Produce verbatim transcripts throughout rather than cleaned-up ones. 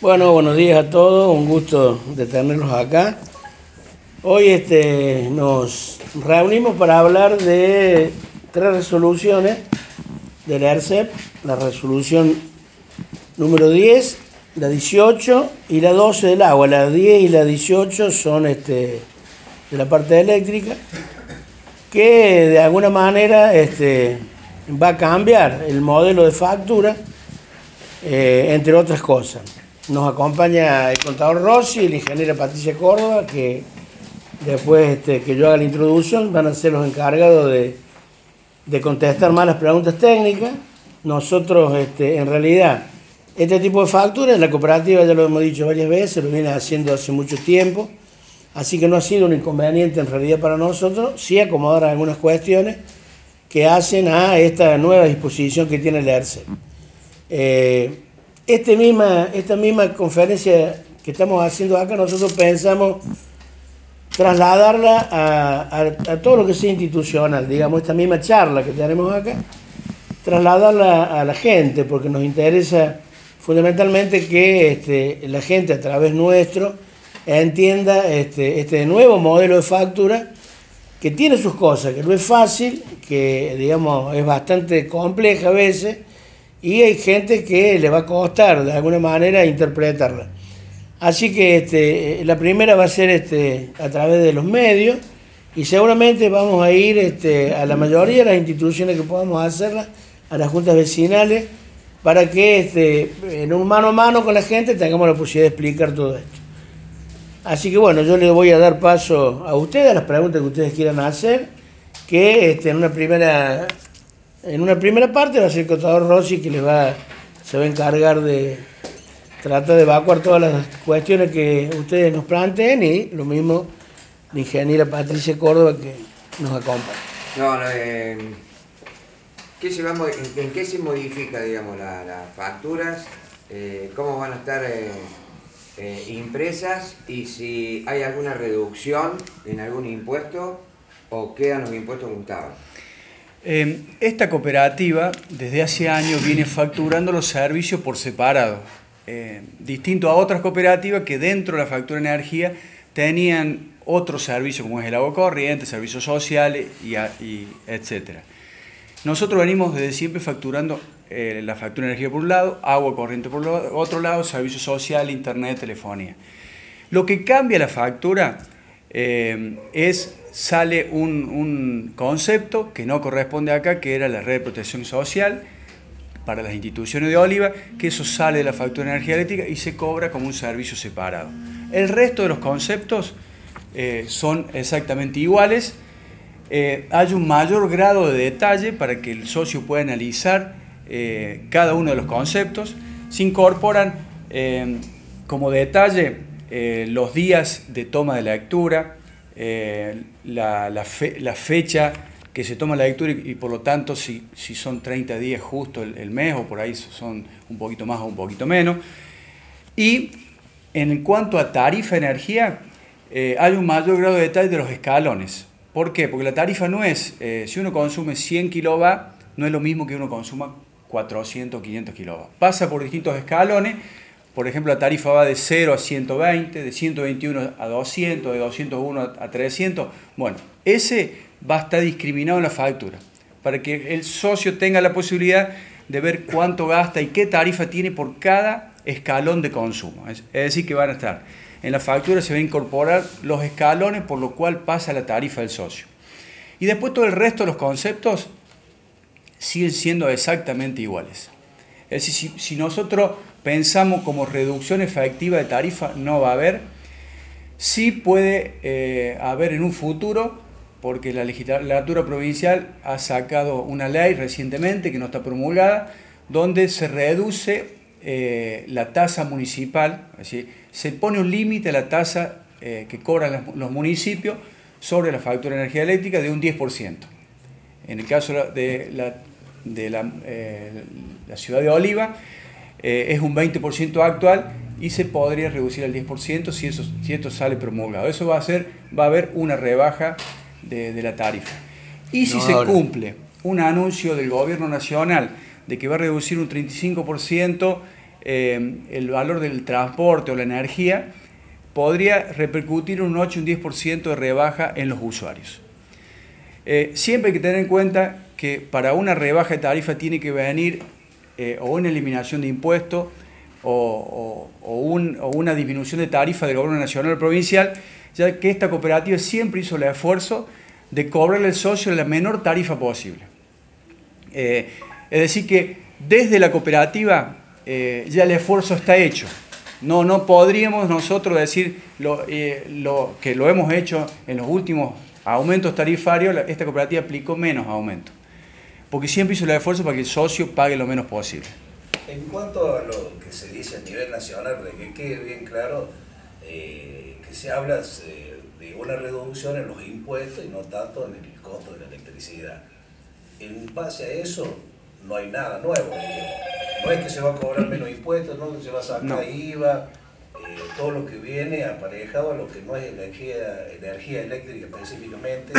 Bueno, buenos días a todos, un gusto de tenerlos acá. Hoy este, nos reunimos para hablar de tres resoluciones del ERCEP, la resolución número diez, la dieciocho y la doce del agua. La diez y la dieciocho son este, de la parte eléctrica, que de alguna manera este, va a cambiar el modelo de factura, eh, entre otras cosas. Nos acompaña el contador Rossi y la ingeniera Patricia Córdoba, que después este, que yo haga la introducción van a ser los encargados de, de contestar más las preguntas técnicas. Nosotros, este, en realidad, este tipo de facturas, la cooperativa ya lo hemos dicho varias veces, lo viene haciendo hace mucho tiempo, así que no ha sido un inconveniente en realidad para nosotros, sí acomodar algunas cuestiones que hacen a esta nueva disposición que tiene el ERCEP. Eh, Este misma, esta misma conferencia que estamos haciendo acá, nosotros pensamos trasladarla a, a, a todo lo que sea institucional, digamos, esta misma charla que tenemos acá, trasladarla a la gente, porque nos interesa fundamentalmente que este, la gente a través nuestro entienda este, este nuevo modelo de factura que tiene sus cosas, que no es fácil, que digamos es bastante compleja a veces, y hay gente que le va a costar de alguna manera interpretarla. Así que este, la primera va a ser este, a través de los medios, y seguramente vamos a ir este, a la mayoría de las instituciones que podamos hacerla, a las juntas vecinales, para que este, en un mano a mano con la gente tengamos la posibilidad de explicar todo esto. Así que bueno, yo les voy a dar paso a ustedes, a las preguntas que ustedes quieran hacer, que este, en una primera... En una primera parte va a ser el contador Rossi que les va, se va a encargar de tratar de evacuar todas las cuestiones que ustedes nos planteen, y lo mismo la ingeniera Patricia Córdoba que nos acompaña. No, no eh, ¿qué se va, en, ¿En qué se modifica, digamos, las la facturas? Eh, ¿Cómo van a estar eh, eh, impresas? Y si hay alguna reducción en algún impuesto o quedan los impuestos como estaban. Eh, esta cooperativa desde hace años viene facturando los servicios por separado, eh, distinto a otras cooperativas que dentro de la factura de energía tenían otros servicios como es el agua corriente, servicios sociales y, y etcétera. Nosotros venimos desde siempre facturando eh, la factura de energía por un lado, agua corriente por lo, otro lado, servicios sociales, internet, telefonía. Lo que cambia la factura eh, es sale un, un concepto que no corresponde acá, que era la red de protección social para las instituciones de Oliva, que eso sale de la factura de energía eléctrica y se cobra como un servicio separado. El resto de los conceptos eh, son exactamente iguales. Eh, hay un mayor grado de detalle para que el socio pueda analizar eh, cada uno de los conceptos. Se incorporan eh, como detalle eh, los días de toma de lectura, Eh, la, la, fe, la fecha que se toma la lectura y, y por lo tanto si, si son treinta días justo el, el mes o por ahí son un poquito más o un poquito menos. Y en cuanto a tarifa de energía, eh, hay un mayor grado de detalle de los escalones. ¿Por qué? Porque la tarifa no es, eh, si uno consume cien kilovatios, no es lo mismo que uno consuma cuatrocientos o quinientos kilovatios. Pasa por distintos escalones. Por ejemplo, la tarifa va de cero a ciento veinte, de ciento veintiuno a doscientos, de doscientos uno a trescientos. Bueno, ese va a estar discriminado en la factura, para que el socio tenga la posibilidad de ver cuánto gasta y qué tarifa tiene por cada escalón de consumo. Es decir, que van a estar en la factura, se va a incorporar los escalones por lo cual pasa la tarifa del socio. Y después todo el resto de los conceptos siguen siendo exactamente iguales. Es decir, si, si nosotros pensamos como reducción efectiva de tarifa, no va a haber. Sí puede eh, haber en un futuro, porque la legislatura provincial ha sacado una ley recientemente que no está promulgada, donde se reduce eh, la tasa municipal, es decir, se pone un límite a la tasa eh, que cobran los municipios sobre la factura de energía eléctrica de un diez por ciento. En el caso de la, de la, eh, la ciudad de Oliva, Eh, es un veinte por ciento actual y se podría reducir al diez por ciento si, eso, si esto sale promulgado. Eso va a hacer, va a haber una rebaja de, de la tarifa. Y si no, se ahora. cumple un anuncio del gobierno nacional de que va a reducir un treinta y cinco por ciento eh, el valor del transporte o la energía, podría repercutir un ocho o un diez por ciento de rebaja en los usuarios. Eh, siempre hay que tener en cuenta que para una rebaja de tarifa tiene que venir eh, o una eliminación de impuestos o, o, o, un, o una disminución de tarifa del gobierno nacional o provincial, ya que esta cooperativa siempre hizo el esfuerzo de cobrarle al socio la menor tarifa posible. Eh, es decir que desde la cooperativa eh, ya el esfuerzo está hecho. No, no podríamos nosotros decir lo, eh, lo, que lo hemos hecho en los últimos aumentos tarifarios, esta cooperativa aplicó menos aumentos, porque siempre hizo el esfuerzo para que el socio pague lo menos posible. En cuanto a lo que se dice a nivel nacional, para que quede bien claro, eh, que se habla eh, de una reducción en los impuestos y no tanto en el costo de la electricidad. En base a eso no hay nada nuevo, digamos. No es que se va a cobrar menos impuestos, no que se va a sacar no. I V A, eh, todo lo que viene aparejado a lo que no es energía, energía eléctrica específicamente,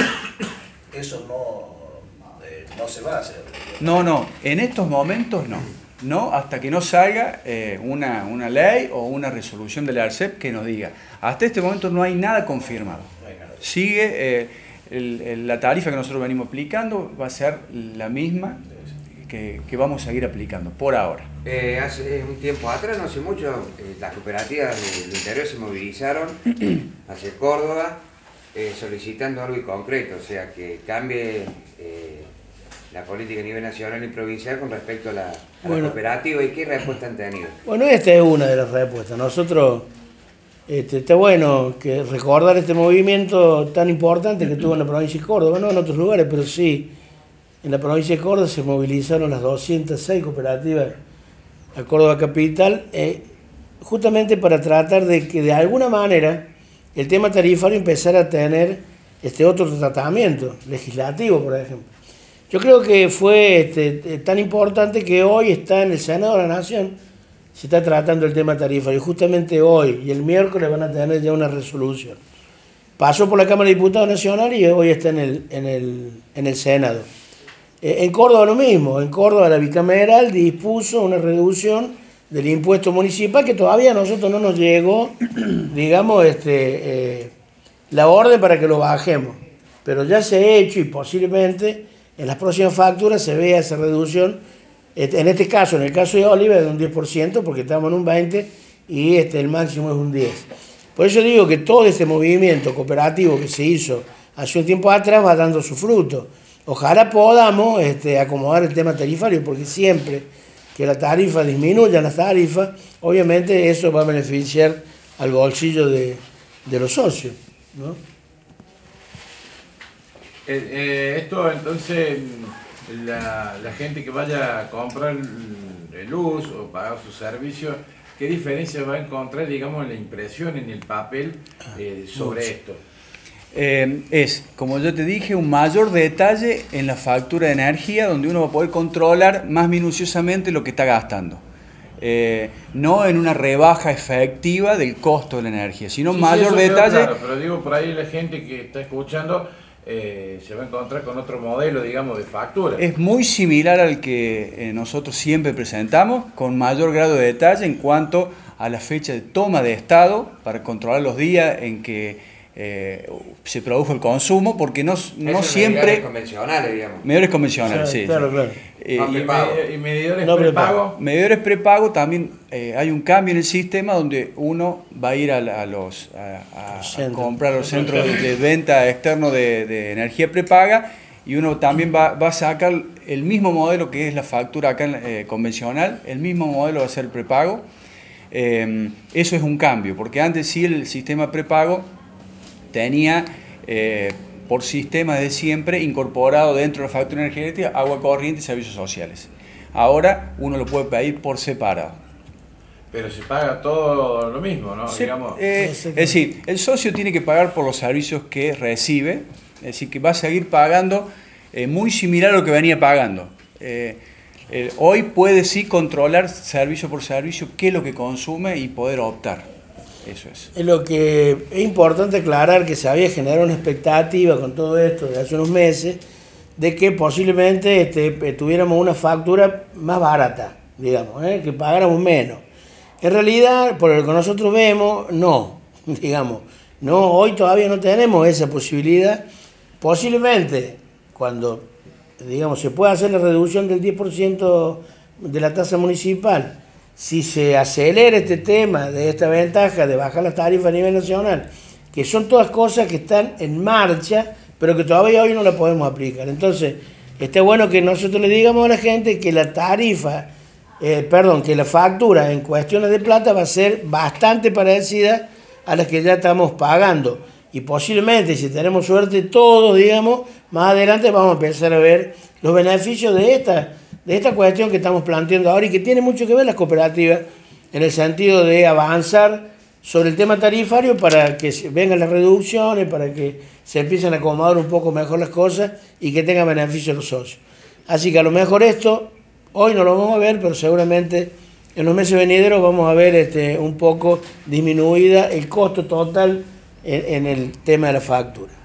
eso no, eh, no se va a hacer. No, no, en estos momentos no. No, hasta que no salga eh, una, una ley o una resolución del ARCEP que nos diga. Hasta este momento no hay nada confirmado. No hay nada. Sigue, eh, el, el, la tarifa que nosotros venimos aplicando va a ser la misma que, que vamos a seguir aplicando, por ahora. Eh, hace un tiempo atrás, no hace mucho, eh, las cooperativas del interior se movilizaron hacia Córdoba eh, solicitando algo concreto, o sea, que cambie eh, la política a nivel nacional y provincial con respecto a la, a bueno, la cooperativa. ¿Y qué respuesta han tenido? Bueno, esta es una de las respuestas. Nosotros, este, está bueno que recordar este movimiento tan importante que tuvo en la provincia de Córdoba, no en otros lugares, pero sí, en la provincia de Córdoba se movilizaron las doscientas seis cooperativas a Córdoba Capital, eh, justamente para tratar de que de alguna manera el tema tarifario empezara a tener este otro tratamiento legislativo, por ejemplo. Yo creo que fue este, tan importante que hoy está en el Senado de la Nación, se está tratando el tema tarifario. Justamente hoy y el miércoles van a tener ya una resolución. Pasó por la Cámara de Diputados Nacional y hoy está en el, en el, en el Senado. Eh, en Córdoba lo mismo, en Córdoba la bicameral dispuso una reducción del impuesto municipal que todavía a nosotros no nos llegó, digamos, este, eh, la orden para que lo bajemos. Pero ya se ha hecho y posiblemente en las próximas facturas se vea esa reducción, en este caso, en el caso de Oliva, de un diez por ciento, porque estamos en un veinte por ciento y este, el máximo es un diez por ciento. Por eso digo que todo este movimiento cooperativo que se hizo hace un tiempo atrás va dando su fruto. Ojalá podamos este, acomodar el tema tarifario, porque siempre que la tarifa disminuya, las tarifas, obviamente eso va a beneficiar al bolsillo de, de los socios, ¿no? Eh, eh, esto entonces, la, la gente que vaya a comprar luz o pagar sus servicios, ¿qué diferencia va a encontrar, digamos, en la impresión, en el papel eh, sobre Mucho. esto? Eh, es, como yo te dije, un mayor detalle en la factura de energía, donde uno va a poder controlar más minuciosamente lo que está gastando. Eh, no en una rebaja efectiva del costo de la energía, sino sí, mayor sí, detalle. Claro, pero digo, por ahí la gente que está escuchando eh, se va a encontrar con otro modelo, digamos, de factura. Es muy similar al que eh, nosotros siempre presentamos, con mayor grado de detalle en cuanto a la fecha de toma de estado, para controlar los días en que Eh, se produjo el consumo, porque no, no siempre... Medidores convencionales, digamos. Medidores convencionales, sí. Claro, sí. claro. Eh, no, y, y, y medidores no prepago. Medidores prepago también eh, hay un cambio en el sistema donde uno va a ir a, a los a, a, a comprar los centros de, de venta externo de, de energía prepaga, y uno también va, va a sacar el mismo modelo que es la factura acá eh, convencional, el mismo modelo va a ser prepago. Eh, eso es un cambio, porque antes sí el sistema prepago tenía eh, por sistema de siempre incorporado dentro de la factura energética agua corriente y servicios sociales. Ahora uno lo puede pedir por separado. Pero se paga todo lo mismo, ¿no? Se, Digamos. Eh, es decir, el socio tiene que pagar por los servicios que recibe, es decir, que va a seguir pagando eh, muy similar a lo que venía pagando. Eh, eh, hoy puede sí controlar servicio por servicio qué es lo que consume y poder optar. Eso es. Es lo que es importante aclarar, que se había generado una expectativa con todo esto de hace unos meses, de que posiblemente este, tuviéramos una factura más barata, digamos, ¿eh? que pagáramos menos. En realidad, por lo que nosotros vemos, no, digamos, no, hoy todavía no tenemos esa posibilidad. Posiblemente, cuando, digamos, se pueda hacer la reducción del diez por ciento de la tasa municipal, si se acelera este tema de esta ventaja de bajar las tarifas a nivel nacional, que son todas cosas que están en marcha, pero que todavía hoy no la podemos aplicar. Entonces, está bueno que nosotros le digamos a la gente que la tarifa, eh, perdón, que la factura en cuestiones de plata va a ser bastante parecida a las que ya estamos pagando. Y posiblemente, si tenemos suerte todos, digamos, más adelante vamos a empezar a ver los beneficios de esta, de esta cuestión que estamos planteando ahora y que tiene mucho que ver las cooperativas en el sentido de avanzar sobre el tema tarifario para que vengan las reducciones, para que se empiecen a acomodar un poco mejor las cosas y que tengan beneficio los socios. Así que a lo mejor esto, hoy no lo vamos a ver, pero seguramente en los meses venideros vamos a ver este, un poco disminuida el costo total en, en el tema de la factura.